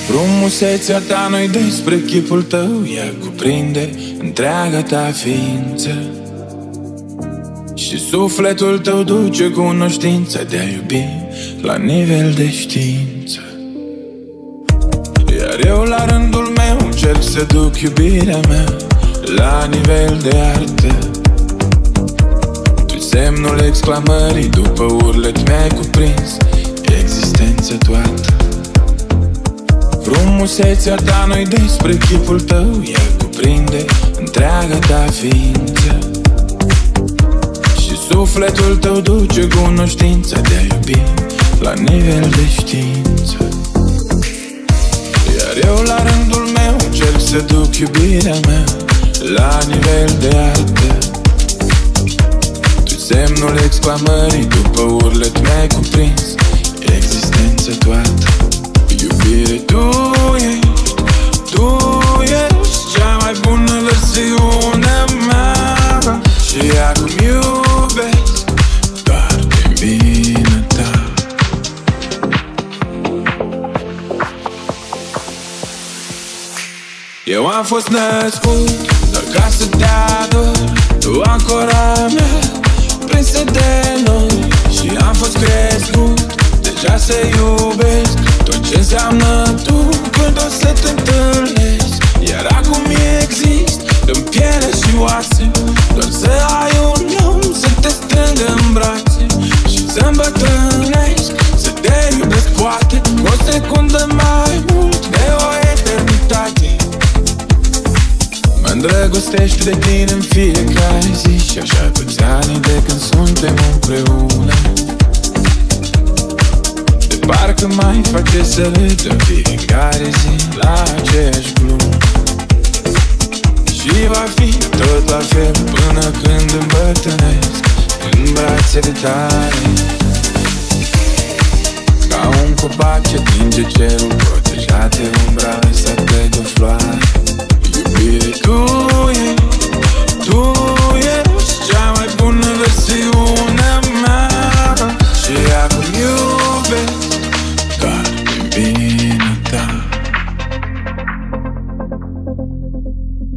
Frumusețea ta nu-i despre chipul tău, ea cuprinde întreaga ta ființă. Și sufletul tău duce cunoștința de a iubi la nivel de știință. Iar eu la rândul meu încerc să duc iubirea mea la nivel de artă. Tu semnul exclamării, după urlet mi-ai cuprins existența toată. Frumusețea ta nu-i despre chipul tău, ea cuprinde întreaga ta ființă. Și sufletul tău duce cunoștința de a iubi la nivel de știință. Iar eu la rândul meu încerc să duc iubirea mea la nivel de artă. Tu semnul exclamării, după urlet mi-ai cuprins existența toată. Iubire, tu ești cea mai bună versiune mea. Și acum iubesc doar din vina ta. Eu am fost născut doar ca să te ador, tu ancora mea, prinsă de noi. Și am fost crescut deja să iubesc tot ce înseamnă tu când o să te întâlnesc. Iar acum exist în piele și oase, doar să ai un om să te strângă în brațe și să îmbătrânesc, să te iubesc poate cu o secundă mai mult de o eternitate. Mă îndrăgostești de tine în fiecare zi și așa toți anii de când suntem împreună. De parcă mai face să râdem fiecare zi la aceeași glumă. Și va fi tot la fel până când îmbătrânesc în brațele tale. Ca un copac ce atinge cerul protejat de umbra